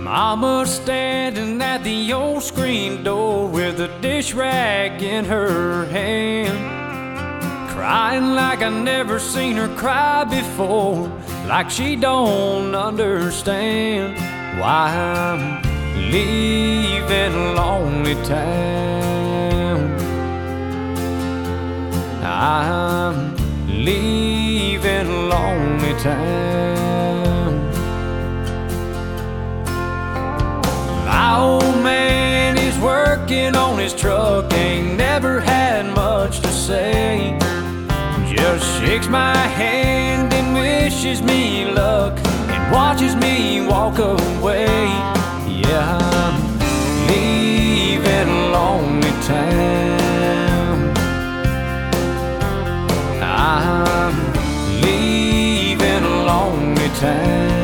Mama standing at the old screen door with a dish rag in her hand, crying like I never seen her cry before, like she don't understand why I'm leaving a lonely town. I'm leaving a lonely town. My old man is working on his truck, ain't never had much to say. Just shakes my hand and wishes me luck and watches me walk away. Yeah, I'm leaving a lonely town. I'm leaving a lonely town.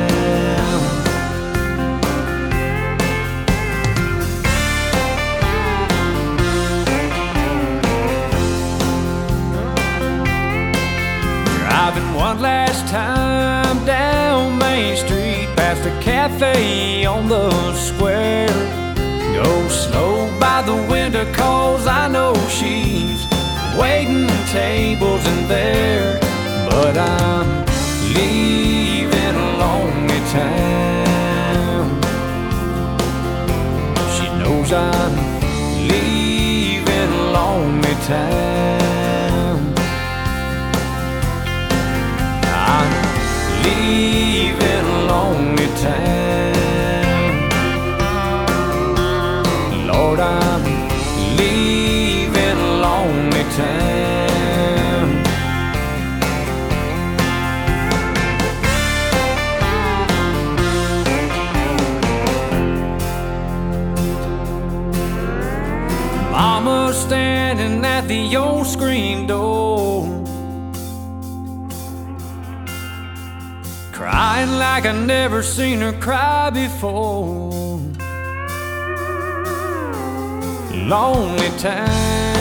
Driving one last time down Main Street past a cafe on the square. Go slow by the window cause I know she's waiting tables in there. But I'm leaving a lonely town. She knows I'm leaving a lonely town. I'm leaving a lonely town. Lord, I'm leaving a lonely town. Mama standing at the old screen door, crying like I never seen her cry before. Lonely town.